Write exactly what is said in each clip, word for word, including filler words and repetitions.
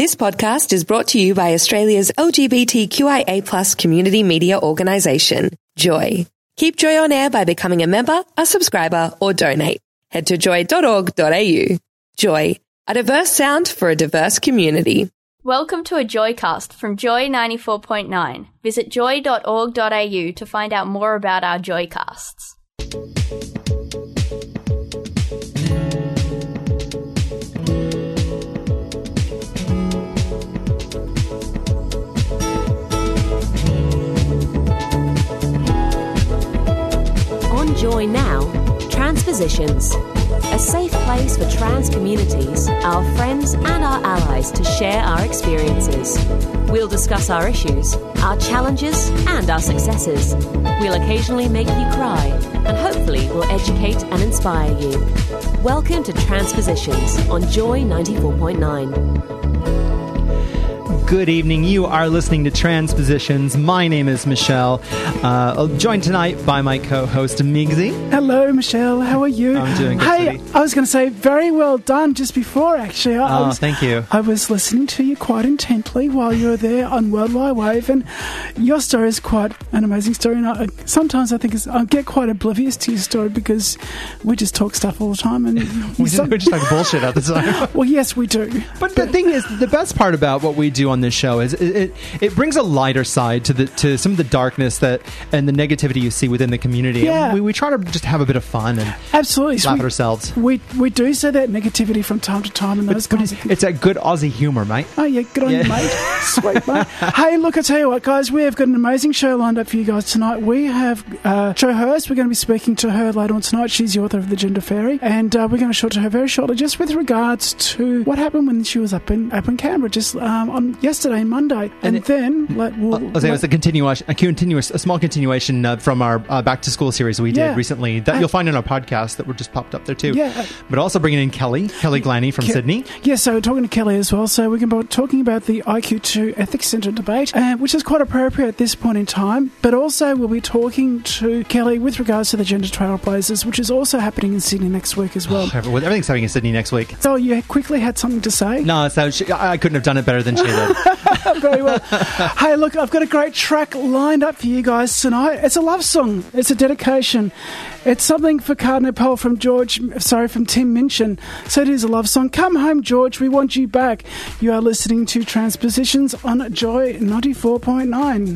This podcast is brought to you by Australia's L G B T Q I A plus community media organisation, Joy. Keep Joy on air by becoming a member, a subscriber, or donate. Head to joy dot org dot a u. Joy, a diverse sound for a diverse community. Welcome to a Joycast from Joy ninety-four point nine. Visit joy dot org dot a u to find out more about our Joycasts. On Joy Now, Transpositions, a safe place for trans communities, our friends and our allies to share our experiences. We'll discuss our issues, our challenges and our successes. We'll occasionally make you cry and hopefully we'll educate and inspire you. Welcome to Transpositions on Joy ninety-four point nine. Good evening. You are listening to Transpositions. My name is Michelle. Uh, joined tonight by my co-host, Migsy. Hello, Michelle. How are you? I'm doing good. Hey, City. I was going to say very well done just before, actually. I, Oh, I was, thank you. I was listening to you quite intently while you were there on World Wide Wave, and your story is quite an amazing story. And I, sometimes I think it's, I get quite oblivious to your story because we just talk stuff all the time. And we just, we're just talking bullshit at the time. Well, yes, we do. But the thing is, the best part about what we do on this show is it, it, it brings a lighter side to the to some of the darkness that and the negativity you see within the community. Yeah. And we, we try to just have a bit of fun and Absolutely. So laugh we, at ourselves. We we do say that negativity from time to time and those But kinds of things. it's a good Aussie humour, mate. Oh, yeah, good on Yeah. you, mate. Sweet, mate. Hey, look, I tell you what, guys, we have got an amazing show lined up for you guys tonight. We have uh, Jo Hurst. We're going to be speaking to her later on tonight. She's the author of The Gender Fairy. And uh, we're going to talk to her very shortly just with regards to what happened when she was up in up in Canberra just um, on yesterday, Monday. And, And it- then, let, we'll, I was saying it was a continuation, a continuous, a small continuation uh, from our uh, back to school series we did Yeah. recently that Uh, you'll find in our podcast that were just popped up there too. Yeah. But also bringing in Kelly, Kelly Glanny from Ke- Sydney. Yeah, so we're talking to Kelly as well. So we're going to be talking about the I Q two Ethics Centre debate, uh, which is quite appropriate at this point in time. But also we'll be talking to Kelly with regards to the Gender Trailblazers, which is also happening in Sydney next week as well. Everything's happening in Sydney next week. So you quickly had something to say? No, so she, I I couldn't have done it better than she did. Very well. Hey, look, I've got a great track lined up for you guys tonight. It's a love song. It's a dedication. It's something for Cardinal Pell from George, sorry, from Tim Minchin. So it is a love song. Come home, George. We want you back. You are listening to Transpositions on Joy ninety-four point nine.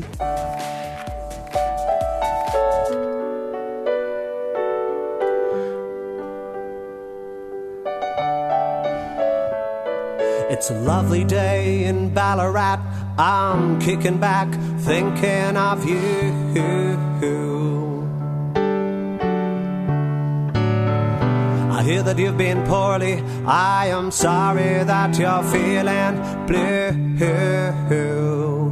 It's a lovely day in Ballarat. I'm kicking back, thinking of you. I hear that you've been poorly. I am sorry that you're feeling blue.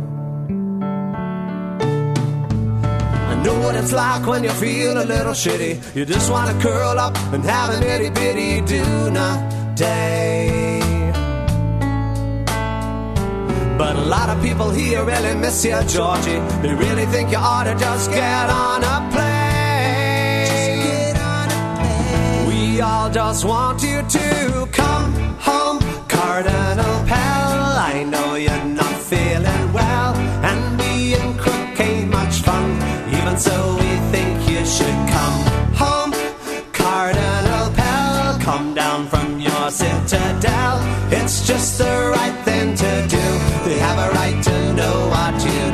I know what it's like when you feel a little shitty. You just want to curl up and have an itty bitty doona day. But a lot of people here really miss you, Georgie. They really think you ought to just get on a plane. Just get on a plane. We all just want you to come home, Cardinal Pell. I know you're not feeling well, and being crook ain't much fun. Even so, we think you should come home, Cardinal Pell. Come down from your citadel. It's just the right thing to do. They have a right to know what you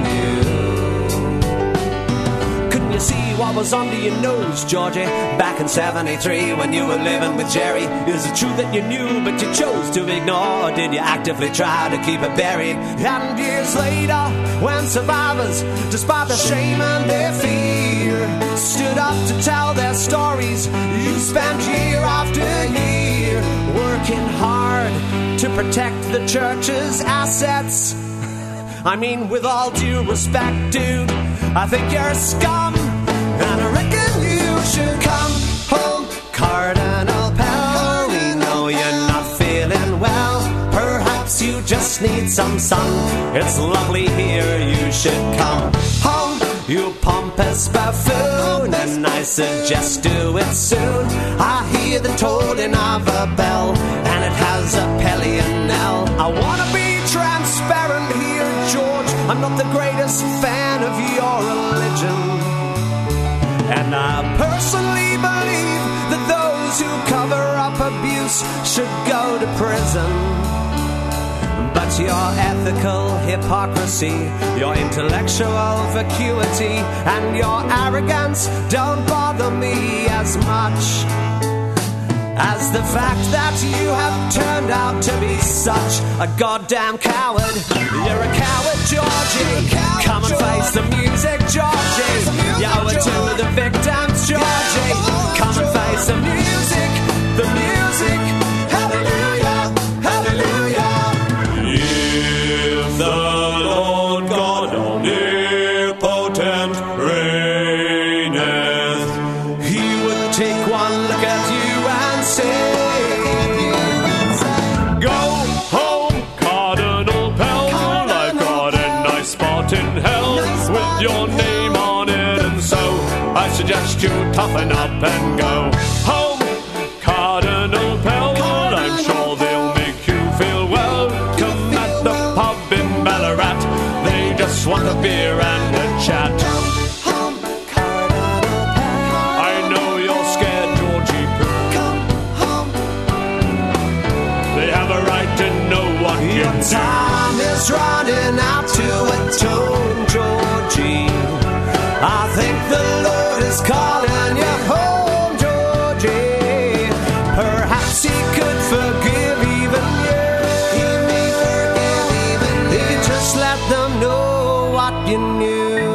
knew. Couldn't you see what was under your nose, Georgie? Back in seventy-three when you were living with Jerry. Is it true that you knew but you chose to ignore? Or did you actively try to keep it buried? And years later, when survivors, despite the shame and their fear, stood up to tell their stories, you spent year after year working hard to protect the church's assets. I mean, with all due respect, dude, I think you're scum, and I reckon you should come home, Cardinal Pell. We know you're not feeling well. Perhaps you just need some sun. It's lovely here. You should come home. you pompous buffoon, and I suggest do it soon. I hear the tolling of a bell, and it has a Pelion knell. I wanna be transparent here, George, I'm not the greatest fan of your religion, and I personally believe that those who cover up abuse should go to prison. But your ethical hypocrisy, your intellectual vacuity, and your arrogance don't bother me as much as the fact that you have turned out to be such a goddamn coward. You're a coward, Georgie. Come and face the music, Georgie. You owe it to the victims, Georgie. Come and face the music, the music. Hallelujah, hallelujah. If the Lord God omnipotent reigneth, he would take one look at you and say, go home, Cardinal Pell. I've got a nice spot in hell with your name on it, and so I suggest you toughen up and go home, Cardinal Pell. I'm sure they'll make you feel welcome at the pub in Ballarat. They just want a beer and a chat. I know you're scared, Georgie Poo. They have a right to know what you Your time is running out to atone, Georgie. I think the Lord is calling you home, Georgie. Perhaps he could forgive even you. He may forgive even you. If you just let them know what you knew.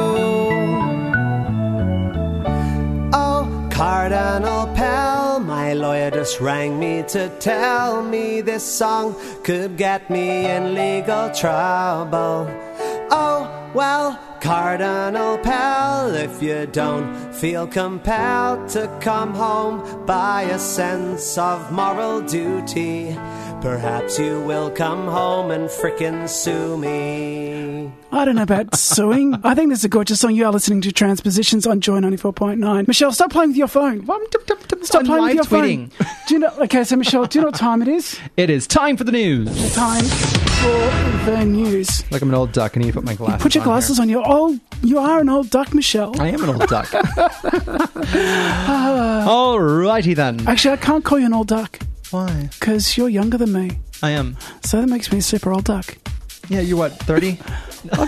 Oh, Cardinal Pell, my lawyer just rang me to tell me this song could get me in legal trouble. Oh, well, Cardinal Pell, if you don't feel compelled to come home by a sense of moral duty, perhaps you will come home and frickin' sue me. I don't know about suing. I think this is a gorgeous song. You are listening to Transpositions on Joy ninety-four point nine. Michelle, stop playing with your phone. Stop I'm playing with live your tweeting. phone. Do you know? Okay, so Michelle, do you know what time it is? It is time for the news. Time for the news. Like I'm an old duck. I need to put my glasses on. Put your glasses here. on. You're old. You are an old duck, Michelle. I am an old duck. Alrighty then. Actually, I can't call you an old duck Why? because you're younger than me. I am. So that makes me a super old duck. Yeah, you're what, thirty? Oh,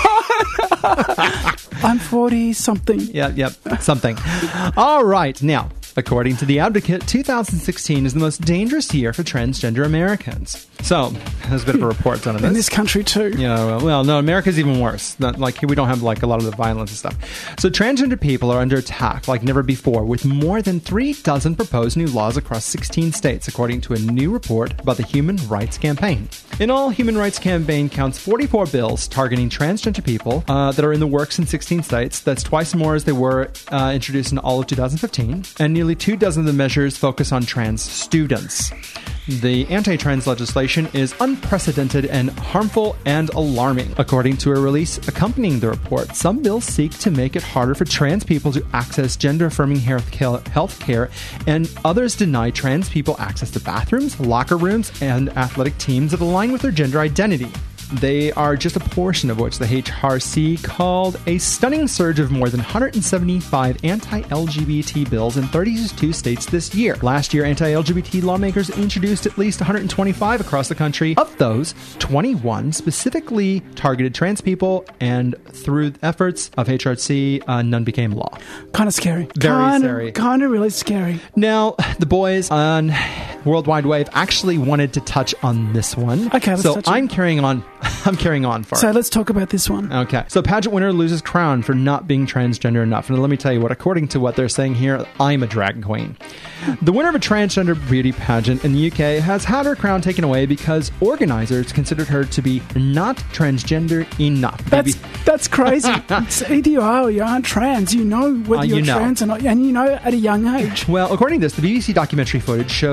come on. I'm forty-something. Yeah, yep, something. All right, now, according to The Advocate, two thousand sixteen is the most dangerous year for transgender Americans. So, there's a bit of a report done on this. In this country too. You know, well, no, America's even worse. Not, like, we don't have, like, a lot of the violence and stuff. So, transgender people are under attack like never before, with more than three dozen proposed new laws across sixteen states, according to a new report about the Human Rights Campaign. In all, Human Rights Campaign counts forty-four bills targeting transgender people uh, that are in the works in sixteen states. That's twice more as they were uh, introduced in all of two thousand fifteen. And nearly two dozen of the measures focus on trans students. The anti-trans legislation is unprecedented and harmful and alarming. According to a release accompanying the report, some bills seek to make it harder for trans people to access gender-affirming health care, and others deny trans people access to bathrooms, locker rooms, and athletic teams that align with their gender identity. They are just a portion of which the H R C called a stunning surge of more than one hundred seventy-five anti-L G B T bills in thirty-two states this year. Last year, anti-L G B T lawmakers introduced at least one hundred twenty-five across the country. Of those, twenty-one specifically targeted trans people, and through efforts of H R C, uh, none became law. Kind of scary. Very kinda, scary. Kind of really scary. Now, the boys on World Wide Wave actually wanted to touch on this one. Okay, let's so touch it. I'm carrying on. I'm carrying on for So it. let's talk about this one. Okay. So pageant winner loses crown for not being transgender enough. And let me tell you what, according to what they're saying here, I'm a drag queen. The winner of a transgender beauty pageant in the U K has had her crown taken away because organizers considered her to be not transgender enough. That's Maybe- that's crazy. It's either you are or you aren't trans. You know whether Uh, you're you know. trans or not, and you know at a young age. Well, according to this, the B B C documentary footage shows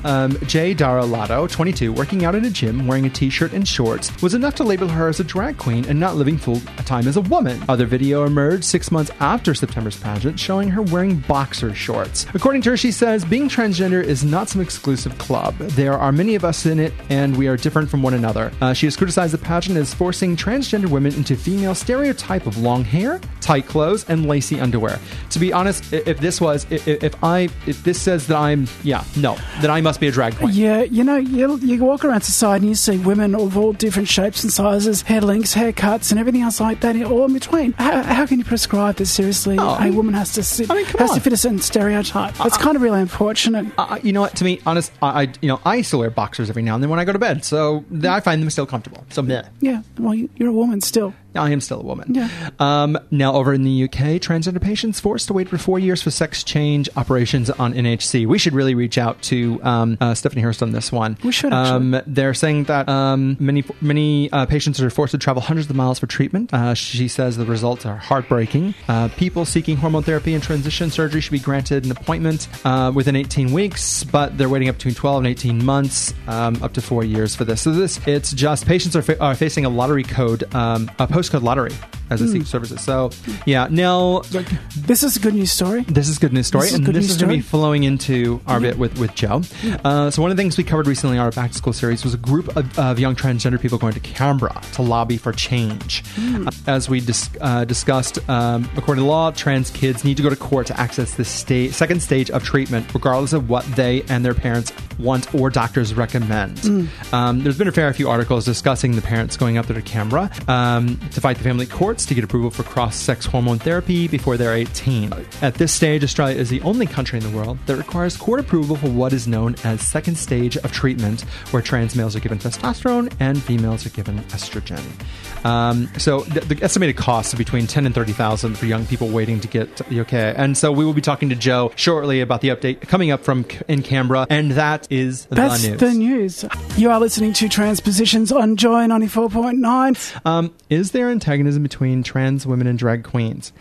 um, Jay Daralato, twenty-two, working out at a gym wearing a t-shirt and shorts was enough to label her as a drag queen and not living full time as a woman. Other video emerged six months after September's pageant showing her wearing boxer shorts. According to her, she says, being transgender is not some exclusive club. There are many of us in it, and we are different from one another. Uh, she has criticized the pageant as forcing transgender women into female stereotype of long hair, tight clothes, and lacy underwear. To be honest, if this was, if, if I, if this says that I'm, yeah, no, then I must be a drag queen. Yeah, you know, you, you walk around society and you see women of all different shapes and sizes, hair lengths, haircuts, and everything else like that, all in between. How, how can you prescribe that seriously Oh, a woman has to sit, I mean, come has on. to fit a certain stereotype? It's kind of really unfortunate. Uh, you know what? To me, honest, I, I, you know, I still wear boxers every now and then when I go to bed, so th- I find them still comfortable. So, meh. Yeah, well, you- you're a woman still. I am still a woman. Yeah. Um, now, over in the U K, transgender patients forced to wait for four years for sex change operations on N H C. We should really reach out to um, uh, Stephanie Hurst on this one. We should, actually. Um, they're saying that um, many many uh, patients are forced to travel hundreds of miles for treatment. Uh, she says the results are heartbreaking. Uh, people seeking hormone therapy and transition surgery should be granted an appointment uh, within eighteen weeks, but they're waiting up between twelve and eighteen months, um, up to four years for this. So this, it's just patients are, fa- are facing a lottery code, um, a postcode lottery as they seek services. So, yeah. Now, This is a good news story. this is good news story, This is and good this news is going to be story. flowing into our bit with, with Joe. Uh, so one of the things we covered recently in our Back to School series was a group of, of young transgender people going to Canberra to lobby for change. Uh, as we dis- uh, discussed, um, according to law, trans kids need to go to court to access the sta- second stage of treatment, regardless of what they and their parents want or doctors recommend. Um, there's been a fair few articles discussing the parents going up there to Canberra um, to fight the family courts to get approval for cross-sex hormone therapy before they're eighteen. At this stage, Australia is the only country in the world that requires court approval for what is known as second stage of treatment, where trans males are given testosterone and females are given estrogen. Um, so the, the estimated cost is between ten and thirty thousand for young people waiting to get the okay. And so we will be talking to Joe shortly about the update coming up from in Canberra, and that is That's the news. the news. You are listening to Transpositions on Joy ninety-four point nine. Um, is there antagonism between trans women and drag queens?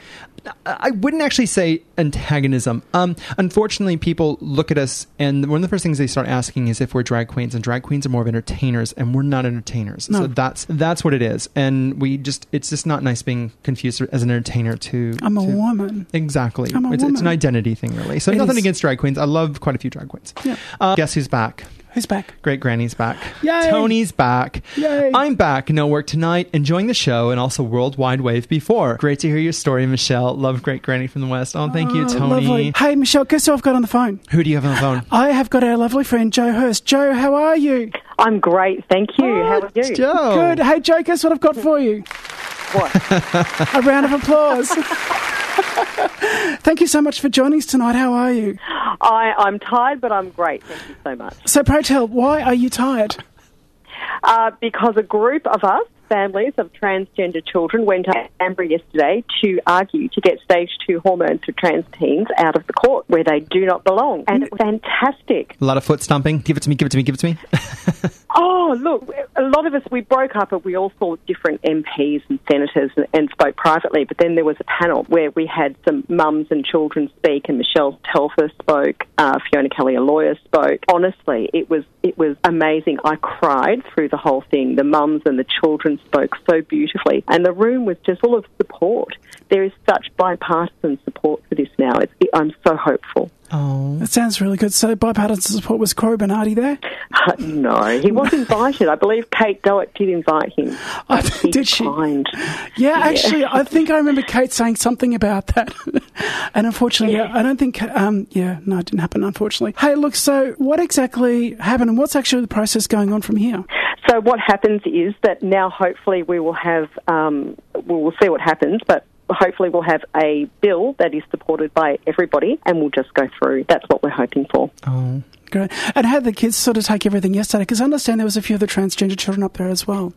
I wouldn't actually say antagonism. Um, unfortunately, people look at us, and one of the first things they start asking is if we're drag queens, and drag queens are more of entertainers, and we're not entertainers. No. So that's that's what it is. And we just, it's just not nice being confused as an entertainer to... I'm a to- woman. Exactly. I'm a it's, it's an woman. identity thing, really. So It nothing is. against drag queens. I love quite a few drag queens. Yeah. Uh, guess who's back? Who's back? Great Granny's back. Yay! Tony's back. Yay! I'm back. No work tonight. Enjoying the show and also Worldwide Wave before. Great to hear your story, Michelle. Love Great Granny from the West. Oh, thank you, Oh, Tony. lovely. Hey, Michelle, guess who I've got on the phone? Who do you have on the phone? I have got our lovely friend Joe Hurst. Joe, how are you? I'm great, thank you. Oh, How are you? Joe. Good. Hey, Joe, guess what I've got for you? What? A round of applause. Thank you so much for joining us tonight. How are you? I, I'm tired, but I'm great. Thank you so much. So, pray tell, why are you tired? Uh, because a group of us, families of transgender children, went to Canberra yesterday to argue to get stage two hormones for trans teens out of the court where they do not belong. And it was fantastic. A lot of foot stomping. Give it to me, give it to me, give it to me. Oh, look, a lot of us, we broke up and we all saw different M Ps and senators and, and spoke privately, but then there was a panel where we had some mums and children speak, and Michelle Telfer spoke, uh, Fiona Kelly, a lawyer, spoke. Honestly, it was it was amazing. I cried through the whole thing. The mums and the children spoke so beautifully, and the room was just full of support. There is such bipartisan support for this now. It's, it, I'm so hopeful. Oh. That sounds really good. So, bipartisan support, was Corey Bernardi there? Uh, no, he was invited. I believe Kate Doak did invite him. Oh, but he did she? declined. Yeah, actually, I think I remember Kate saying something about that. And unfortunately, yeah, I don't think, um, yeah, no, it didn't happen, unfortunately. Hey, look, so what exactly happened and what's actually the process going on from here? So what happens is that now hopefully we will have, um, we will see what happens, but hopefully we'll have a bill that is supported by everybody and we'll just go through. That's what we're hoping for. Oh. Great. And how did the kids sort of take everything yesterday? Because I understand there was a few of the transgender children up there as well.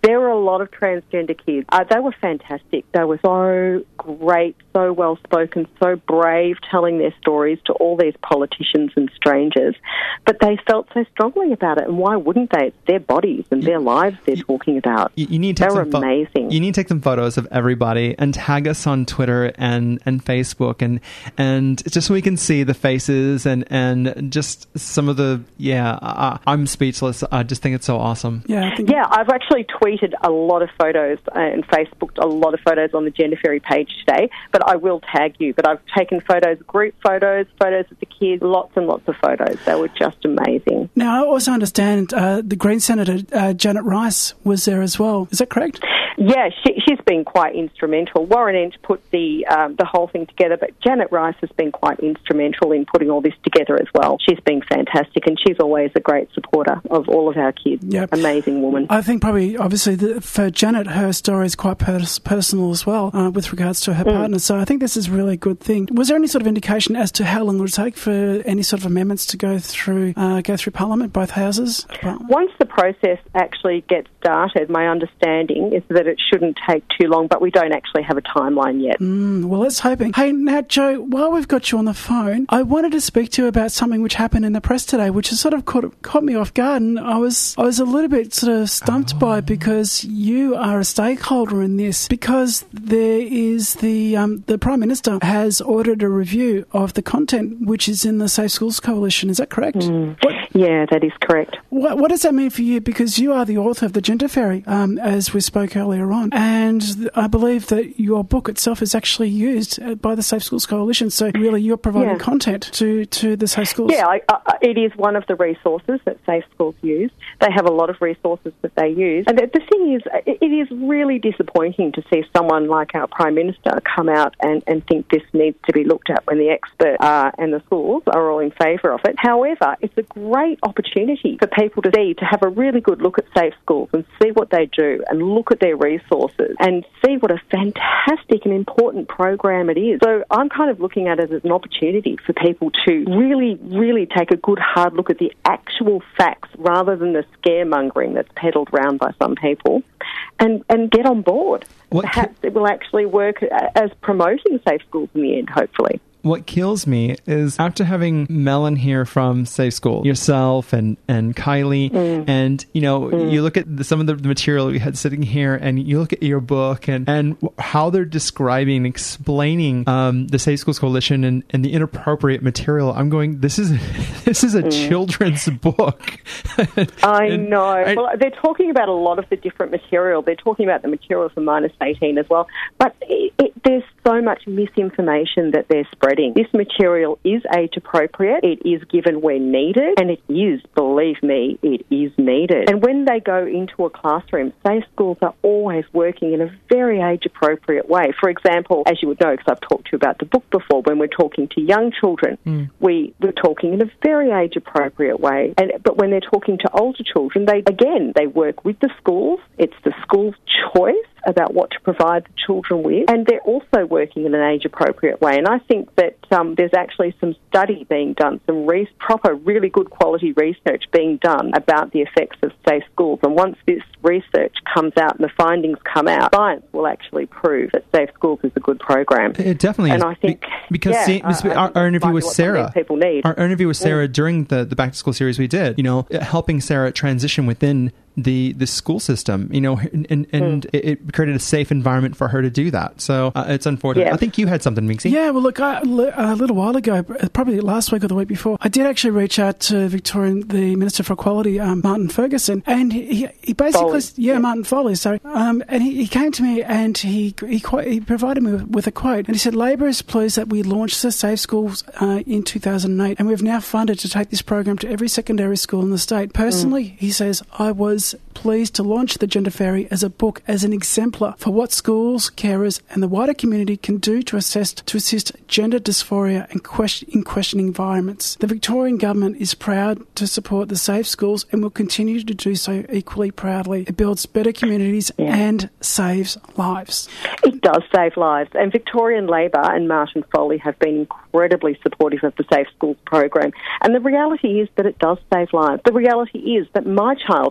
There were a lot of transgender kids. Uh, they were fantastic. They were so great, so well-spoken, so brave, telling their stories to all these politicians and strangers. But they felt so strongly about it, and why wouldn't they? It's their bodies and their lives they're talking about. You, you need to they take were some fo- amazing. You need to take some photos of everybody and tag us on Twitter and, and Facebook, and and just so we can see the faces and, and just some of the, yeah, uh, I'm speechless. I just think it's so awesome. Yeah, I think Yeah, I've actually tweeted a lot of photos and Facebooked a lot of photos on the Gender Fairy page today, but I will tag you. But I've taken photos, group photos, photos of the kids, lots and lots of photos. They were just amazing. Now, I also understand uh, the Green Senator, uh, Janet Rice, was there as well. Is that correct? Yeah, she, she's been quite instrumental. Warren Inch put the um, the whole thing together, but Janet Rice has been quite instrumental in putting all this together as well. She's been fantastic, and she's always a great supporter of all of our kids. Yep. Amazing woman. I think probably, obviously, the, for Janet, her story is quite pers- personal as well uh, with regards to her Mm. partner. So I think this is a really good thing. Was there any sort of indication as to how long it would take for any sort of amendments to go through uh, go through Parliament, both houses? Once the process actually gets started, my understanding is that it shouldn't take too long, but we don't actually have a timeline yet. Mm, well, let's hoping. Hey, now, Joe, while we've got you on the phone, I wanted to speak to you about something which happened in the press today, which has sort of caught, caught me off guard, and I was I was a little bit sort of stumped oh. by it because you are a stakeholder in this, because there is the um, the Prime Minister has ordered a review of the content which is in the Safe Schools Coalition. Is that correct? Mm. What, yeah, that is correct. What, what does that mean for you? Because you are the author of The Gender Fairy, um, as we spoke earlier on, and I believe that your book itself is actually used by the Safe Schools Coalition. So really, you're providing yeah. content to, to the Safe Schools. Yeah, I, I, it is one of the resources that Safe Schools use. They have a lot of resources that they use. And the, the thing is, it, it is really disappointing to see someone like our Prime Minister come out and, and think this needs to be looked at when the experts uh, and the schools are all in favour of it. However, it's a great opportunity for people to see, to have a really good look at Safe Schools and see what they do and look at their resources and see what a fantastic and important program it is. So I'm kind of looking at it as an opportunity for people to really, really take a good hard look at the actual facts rather than the scaremongering that's peddled around by some people, and, and get on board. What Perhaps ki- it will actually work as promoting Safe Schools in the end, hopefully. What kills me is after having Melon here from Safe School, yourself and, and Kylie, mm. and, you know, mm. you look at the, some of the, the material we had sitting here, and you look at your book and, and how they're describing, explaining um, the Safe Schools Coalition and, and the inappropriate material. I'm going, this is this is a mm. children's book. I and, know. I, well, they're talking about a lot of the different material. They're talking about the material for minus eighteen as well. But it, it, there's so much misinformation that they're spreading. This material is age appropriate, it is given when needed, and it is, believe me, it is needed. And when they go into a classroom, Safe Schools are always working in a very age appropriate way. For example, as you would know, because I've talked to you about the book before, when we're talking to young children, mm. we, we're talking in a very age appropriate way. And but when they're talking to older children, they again, they work with the schools. It's the school's choice about what to provide the children with, and they're also working in an age-appropriate way. And I think that um, there's actually some study being done, some re- proper, really good quality research being done about the effects of Safe Schools. And once this research comes out and the findings come out, science will actually prove that Safe Schools is a good program. It definitely and is. I think, because yeah, see, I, our, our interview with Sarah, people need. our interview with Sarah mm. during the, the Back to School series we did, you know, helping Sarah transition within the the school system, you know, and, and, and mm. it, it created a safe environment for her to do that. So uh, it's unfortunate. Yeah. I think you had something, Minxie. Yeah, well, look, I, a little while ago, probably last week or the week before, I did actually reach out to Victorian, the Minister for Equality, um, Martin Ferguson, and he, he basically, yeah, yeah, Martin Foley, sorry, um, and he, he came to me and he he, he provided me with, with a quote, and he said, Labor is pleased that we launched the Safe Schools uh, in two thousand eight, and we've now funded to take this program to every secondary school in the state. Personally, mm. he says, I was pleased to launch The Gender Fairy as a book as an exemplar for what schools, carers and the wider community can do to assist to assist gender dysphoria and question, in questioning environments. The Victorian Government is proud to support the Safe Schools and will continue to do so equally proudly. It builds better communities yeah. and saves lives. It does save lives, and Victorian Labor and Martin Foley have been incredibly supportive of the Safe Schools program, and the reality is that it does save lives. The reality is that my child, even though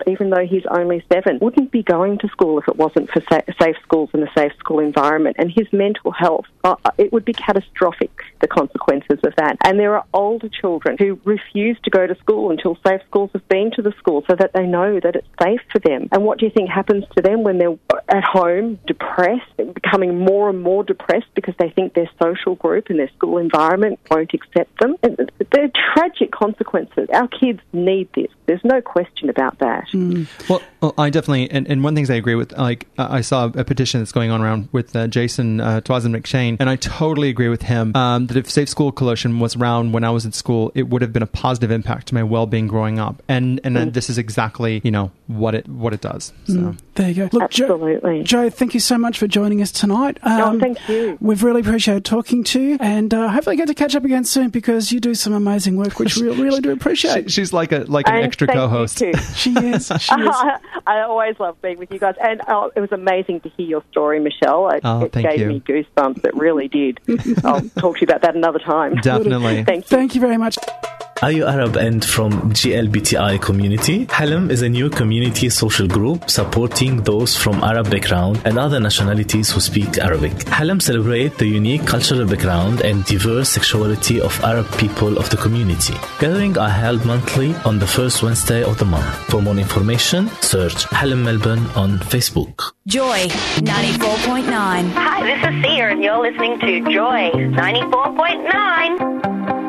he's only seven, wouldn't be going to school if it wasn't for sa- safe schools and a safe school environment. And his mental health, uh, it would be catastrophic, the consequences of that. And there are older children who refuse to go to school until safe schools have been to the school so that they know that it's safe for them. And what do you think happens to them when they're at home, depressed, becoming more and more depressed because they think their social group and their school environment won't accept them? And they're tragic consequences. Our kids need this. There's no question about that. Mm. Well, well, I definitely, and, and one thing I agree with, like, uh, I saw a petition that's going on around with uh, Jason uh, Twazin McShane, and I totally agree with him um, that if Safe School Coalition was around when I was in school, it would have been a positive impact to my well-being growing up. And and mm. this is exactly, you know, what it what it does. So. Mm. There you go. Look, Absolutely. Jo, Jo, thank you so much for joining us tonight. Um, no, thank you. We've really appreciated talking to you, and uh, hopefully get to catch up again soon because you do some amazing work, which we really do appreciate. She, she's like a like an and extra co-host. She is. She is. I always love being with you guys, and oh, it was amazing to hear your story, Michelle. It, oh, it thank gave you. me goosebumps. It really did. I'll talk to you about that another time. Definitely. Thank you. Thank you very much. Are you Arab and from G L B T I community? Halem is a new community social group supporting those from Arab background and other nationalities who speak Arabic. Halem celebrates the unique cultural background and diverse sexuality of Arab people of the community. Gatherings are held monthly on the first Wednesday of the month. For more information, search Halem Melbourne on Facebook. Joy ninety-four point nine. Hi, this is Sia and you're listening to Joy ninety-four point nine.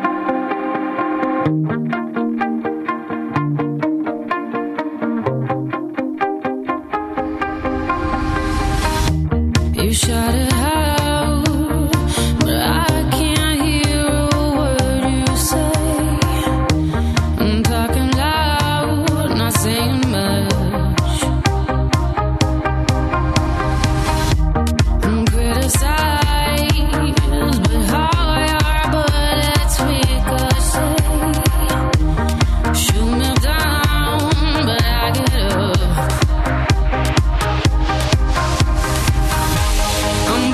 You shut it out, but I can't hear a word you say. I'm talking loud, not saying much. I'm criticized, but how your bullets ricochet. Shoot me down, but I get up. I'm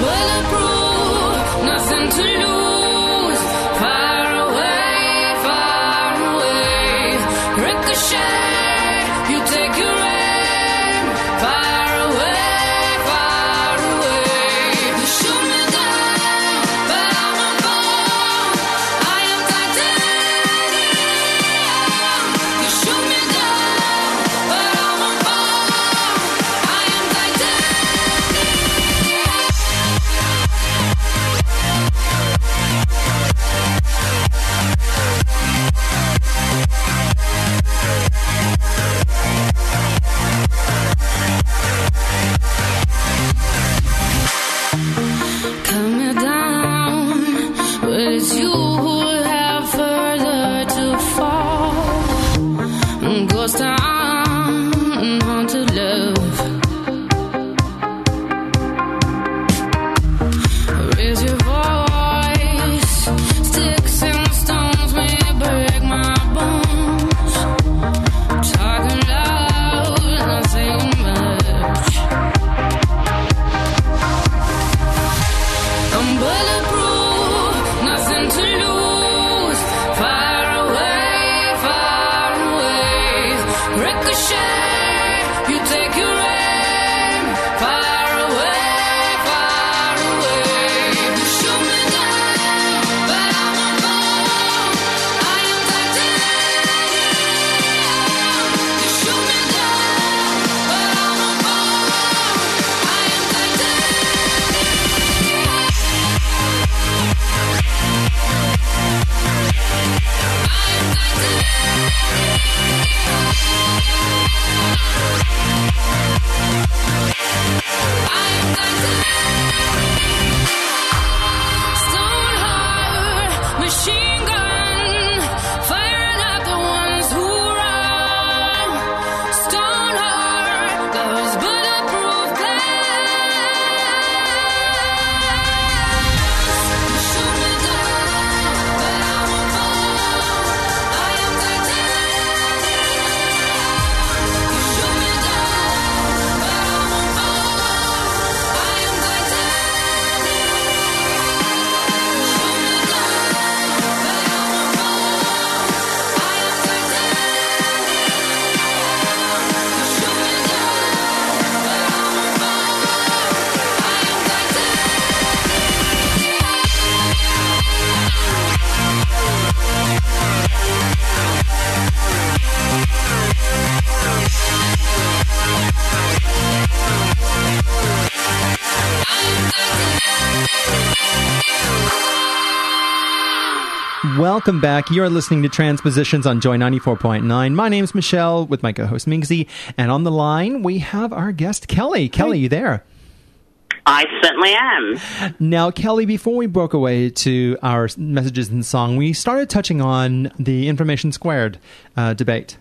Welcome back. You're listening to Transpositions on Joy ninety-four point nine. My name's Michelle with my co-host Mingsy. And on the line, we have our guest, Kelly. Kelly, you there? I certainly am. Now, Kelly, before we broke away to our messages and song, we started touching on the Information Squared uh, debate.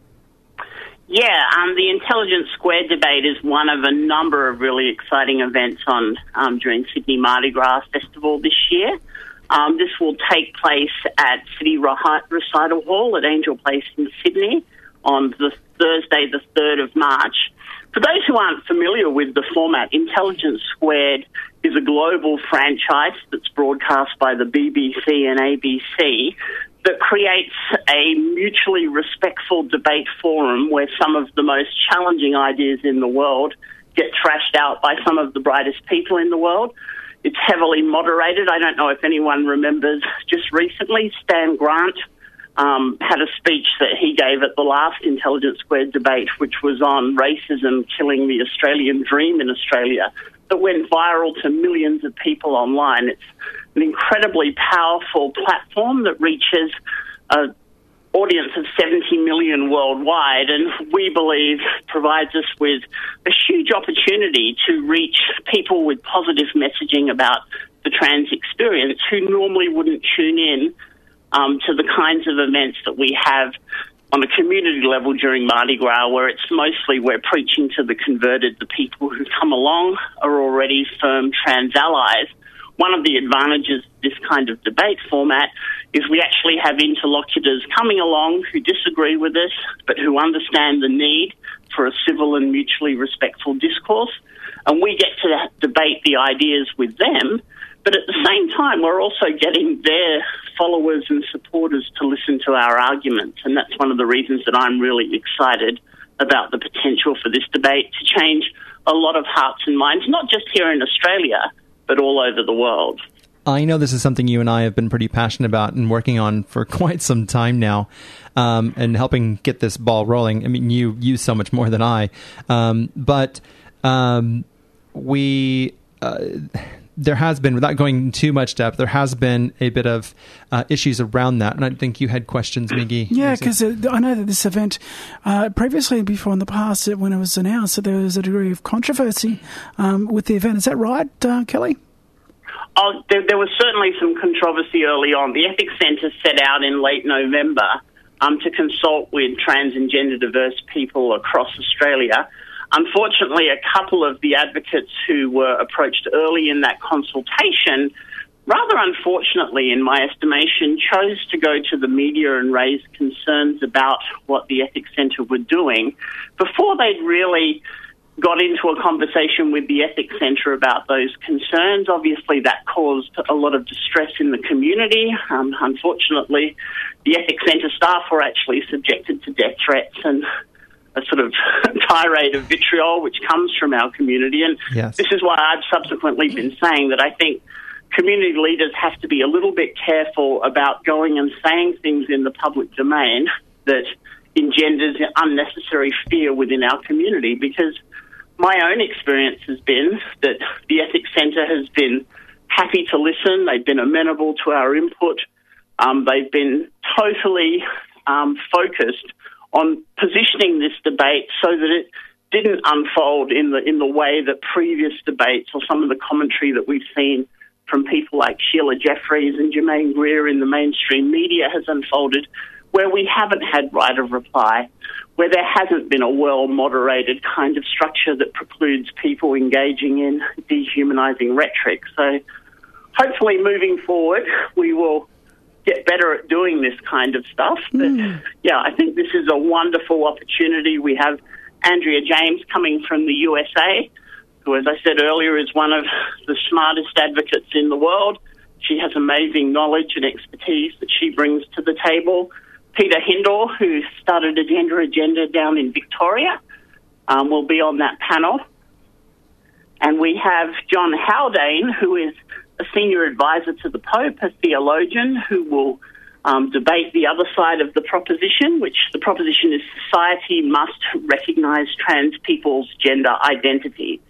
Yeah, um, the Intelligence Squared debate is one of a number of really exciting events on um, during Sydney Mardi Gras Festival this year. Um, this will take place at City Recital Hall at Angel Place in Sydney on the Thursday, the third of March. For those who aren't familiar with the format, Intelligence Squared is a global franchise that's broadcast by the B B C and A B C that creates a mutually respectful debate forum where some of the most challenging ideas in the world get trashed out by some of the brightest people in the world. It's heavily moderated. I don't know if anyone remembers just recently, Stan Grant um, had a speech that he gave at the last Intelligence Squared debate, which was on racism killing the Australian dream in Australia, that went viral to millions of people online. It's an incredibly powerful platform that reaches an audience of seventy million worldwide, and we believe provides us with a huge opportunity to reach people with positive messaging about the trans experience who normally wouldn't tune in um, to the kinds of events that we have on a community level during Mardi Gras, where it's mostly we're preaching to the converted, the people who come along are already firm trans allies. One of the advantages of this kind of debate format is we actually have interlocutors coming along who disagree with us, but who understand the need for a civil and mutually respectful discourse. And we get to debate the ideas with them, but at the same time, we're also getting their followers and supporters to listen to our arguments. And that's one of the reasons that I'm really excited about the potential for this debate to change a lot of hearts and minds, not just here in Australia, but all over the world. I know this is something you and I have been pretty passionate about and working on for quite some time now, um, and helping get this ball rolling. I mean, you you so much more than I, um, but um, we uh, there has been, without going into too much depth, there has been a bit of uh, issues around that, and I think you had questions, Miggy. Yeah, because I know that this event, uh, previously before in the past, it, when it was announced, that there was a degree of controversy um, with the event. Is that right, uh, Kelly? Oh, there, there was certainly some controversy early on. The Ethics Centre set out in late November um, to consult with trans and gender diverse people across Australia. Unfortunately, a couple of the advocates who were approached early in that consultation, rather unfortunately, in my estimation, chose to go to the media and raise concerns about what the Ethics Centre were doing before they'd really got into a conversation with the Ethics Centre about those concerns. Obviously, that caused a lot of distress in the community. Um, unfortunately, the Ethics Centre staff were actually subjected to death threats and a sort of tirade of vitriol which comes from our community. And yes. This is why I've subsequently been saying that I think community leaders have to be a little bit careful about going and saying things in the public domain that engenders unnecessary fear within our community, because my own experience has been that the Ethics Centre has been happy to listen. They've been amenable to our input. Um, they've been totally um, focused on positioning this debate so that it didn't unfold in the in the way that previous debates or some of the commentary that we've seen from people like Sheila Jeffries and Jermaine Greer in the mainstream media has unfolded, where we haven't had right of reply, where there hasn't been a well-moderated kind of structure that precludes people engaging in dehumanising rhetoric. So hopefully moving forward, we will get better at doing this kind of stuff. But, mm. yeah, I think this is a wonderful opportunity. We have Andrea James coming from the U S A, who, as I said earlier, is one of the smartest advocates in the world. She has amazing knowledge and expertise that she brings to the table. Peter Hindor, who started a gender agenda down in Victoria, um, will be on that panel. And we have John Haldane, who is a senior advisor to the Pope, a theologian, who will um, debate the other side of the proposition, which the proposition is society must recognise trans people's gender identity.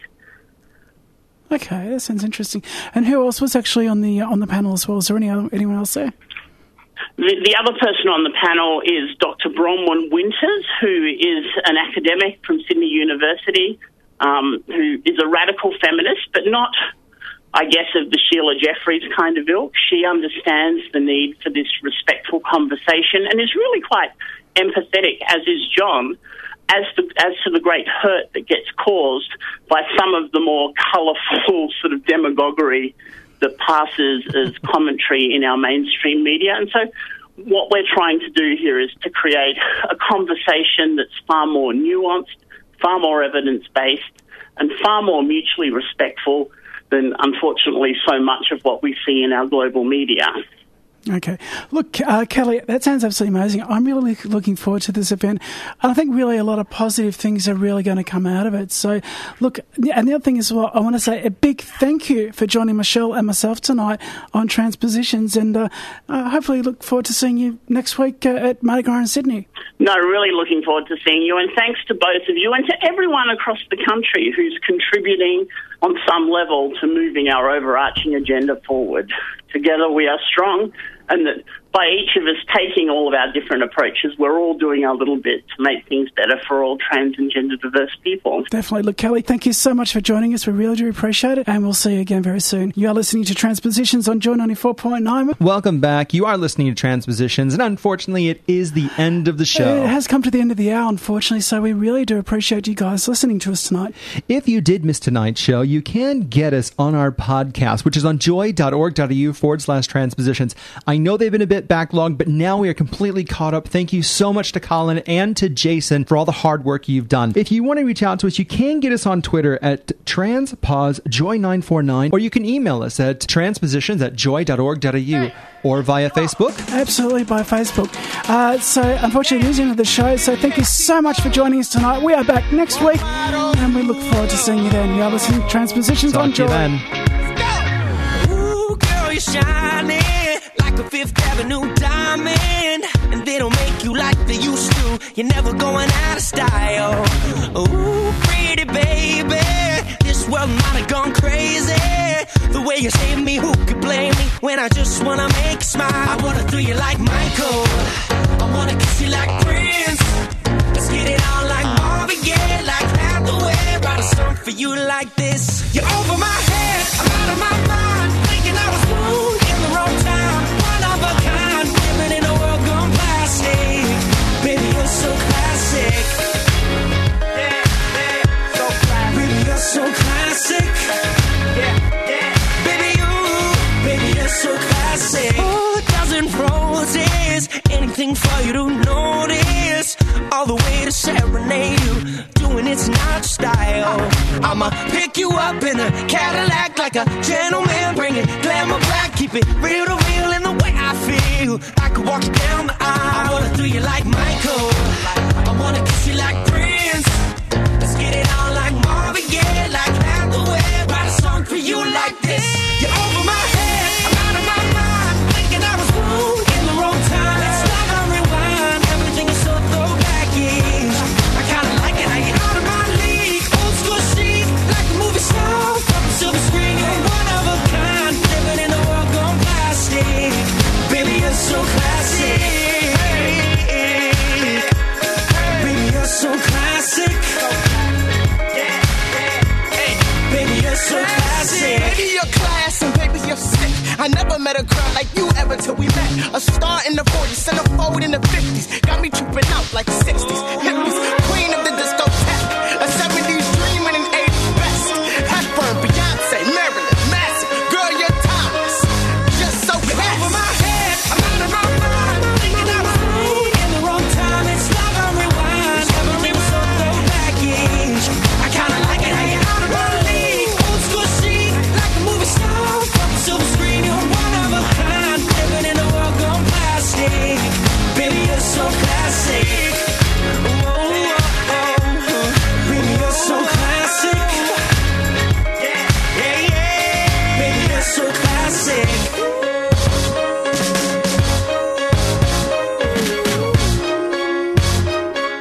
Okay, that sounds interesting. And who else was actually on the on the panel as well? Is there any other, anyone else there? The, the other person on the panel is Doctor Bronwyn Winters, who is an academic from Sydney University, um, who is a radical feminist, but not, I guess, of the Sheila Jeffreys kind of ilk. She understands the need for this respectful conversation and is really quite empathetic, as is John, as to, as to the great hurt that gets caused by some of the more colourful sort of demagoguery that passes as commentary in our mainstream media. And so what we're trying to do here is to create a conversation that's far more nuanced, far more evidence-based, and far more mutually respectful than, unfortunately, so much of what we see in our global media. Okay. Look, uh, Kelly, that sounds absolutely amazing. I'm really looking forward to this event. I think really a lot of positive things are really going to come out of it. So, look, and the other thing is, well, I want to say a big thank you for joining Michelle and myself tonight on Transpositions, and uh, uh, hopefully look forward to seeing you next week uh, at Mardi Gras in Sydney. No, really looking forward to seeing you, and thanks to both of you and to everyone across the country who's contributing on some level to moving our overarching agenda forward. Together we are strong, and that by each of us taking all of our different approaches, we're all doing our little bit to make things better for all trans and gender diverse people. Definitely. Look, Kelly, thank you so much for joining us. We really do appreciate it, and we'll see you again very soon. You are listening to Transpositions on Joy ninety-four point nine. Welcome back. You are listening to Transpositions, and unfortunately, it is the end of the show. It has come to the end of the hour, unfortunately, so we really do appreciate you guys listening to us tonight. If you did miss tonight's show, you can get us on our podcast, which is on joy.org.au forward slash transpositions. I know they've been a bit backlogged, but now we are completely caught up. Thank you so much to Colin and to Jason for all the hard work you've done. If you want to reach out to us, you can get us on Twitter at transpausejoy nine four nine, or you can email us at transpositions at joy.org.au, or via Facebook. Absolutely, by Facebook. Uh, so, unfortunately, it is the end of the show, so thank you so much for joining us tonight. We are back next week, and we look forward to seeing you then. You are listening to Transpositions Talk on Joy. To you then. Ooh, girl, you're shining like a Fifth Avenue diamond, and they don't make you like they used to. You're never going out of style. Ooh, pretty baby, this world might have gone crazy. The way you save me, who could blame me when I just wanna make you smile? I wanna throw you like Michael, I wanna kiss you like Prince. Let's get it on like Marvin Gaye, like Hathaway. Write a song for you like this. You're over my head, I'm out of my mind, thinking I was wrong in the wrong time. One of a kind, living in a world gone plastic. Baby, you're so classic. Yeah, yeah, so classic. Baby, you're so classic. Yeah, yeah. Baby, you, baby, you're so classic. Oh, a dozen roses, anything for you to notice. All the way to serenade you, doing it's not style. I'ma pick you up in a Cadillac like a gentleman, bring it glamour back, keep it real to real in the way I feel. I could walk you down the aisle. I wanna do you like Michael, I wanna kiss you like Prince. Let's get it on like Marvin Gaye, like Hathaway. Write a song for you like this. You're over my head, I'm out of my mind, thinking I was wrong in the wrong time. Let's stop and rewind, everything is so throwback-ish. I kinda like it how you're out of my league. Old school chic, like a movie star from the silver screen. You're one of a kind, living in a world gone plastic. Baby, you're so classic. Baby, you're so classic. Baby, you're so classic. Baby, you're class and baby, you're sick. I never met a girl like you ever till we met. A star in the forties, centerfold in the fifties. Got me tripping out like sixties, hippies. Queen of the discotheque. A seventies dream and an eighties best. Hepburn, Beyonce, Marilyn, Massive. Girl, you're timeless. Just so classy. Over my head, I'm out of my mind, thinking I was wrong in the wrong time. It's love on rewind, everything was so throwback-ish. I kinda like it how you're out of my league. Old school chic, like a movie star from the silver screen. You're one of a kind, living in a world gone plastic. Baby, you're so classic. Oh, oh, oh. Baby, you're so classic. Yeah, yeah, yeah. Baby, you're so classic.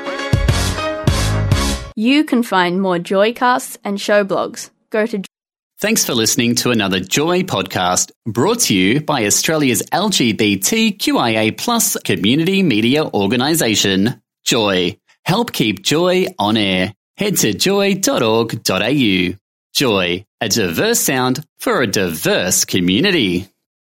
You can find more Joycasts and show blogs. Go to Thanks for listening to another Joy podcast brought to you by Australia's L G B T Q I A plus community media organisation, Joy. Help keep Joy on air. Head to joy dot org dot a u. Joy, a diverse sound for a diverse community.